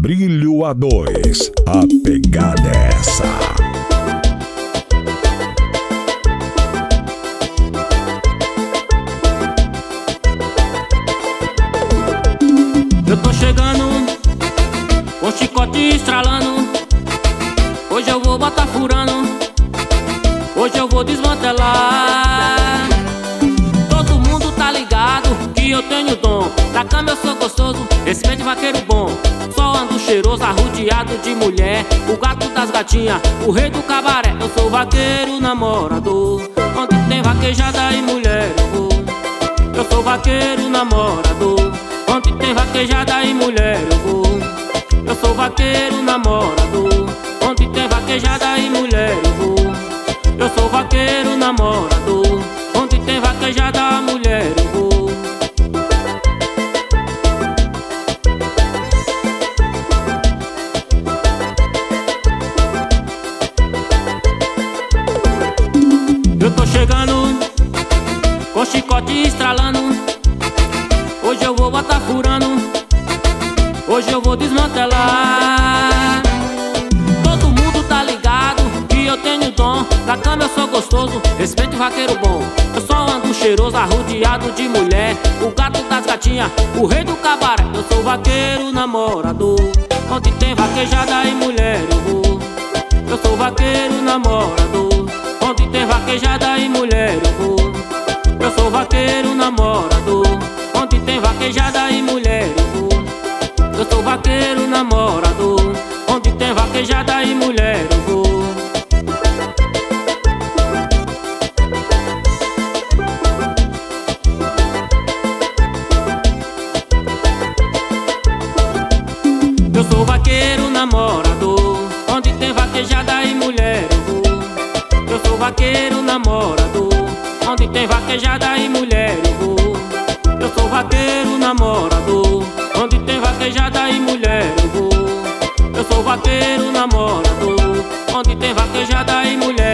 Brilho A2, a pegada é essa. Eu tô chegando, com chicote estralando. Hoje eu vou botar furando, hoje eu vou desmantelar. Todo mundo tá ligado que eu tenho dom. Na cama eu sou gostoso, respeito vaqueiro bom. Só ando cheiroso, arrodeado de mulher. O gato das gatinhas, o rei do cabaré. Eu sou vaqueiro namorador, onde tem vaquejada e mulher eu vou. Eu sou vaqueiro namorador, onde tem vaquejada e mulher eu vou. Eu sou vaqueiro namorador, onde tem vaquejada e mulher eu vou. Eu sou vaqueiro namorador, onde tem vaquejada, mulher eu vou. Eu tô chegando, com chicote estralando. Hoje eu vou botar furando, hoje eu vou desmantelar. Todo mundo tá ligado que eu tenho dom. Na cama eu sou gostoso, respeito vaqueiro bom. Eu só ando cheiroso, arrodeado de mulher. O gato das gatinhas, o rei do cabaré. Eu sou vaqueiro namorador, onde tem vaquejada e mulher eu vou. Eu sou vaqueiro namorador, onde tem vaquejada e mulher eu vou. Eu sou vaqueiro namorador, onde tem vaquejada e mulher eu vou. Eu sou vaqueiro namorador, onde tem vaquejada e mulher eu vou. Eu sou vaqueiro namorador, onde tem vaquejada e mulher eu vou. Eu sou vaqueiro namorador, onde tem vaquejada e mulher eu vou. Eu sou vaqueiro namorador, onde tem vaquejada e mulher eu vou. Eu sou vaqueiro namorador, onde tem vaquejada e mulher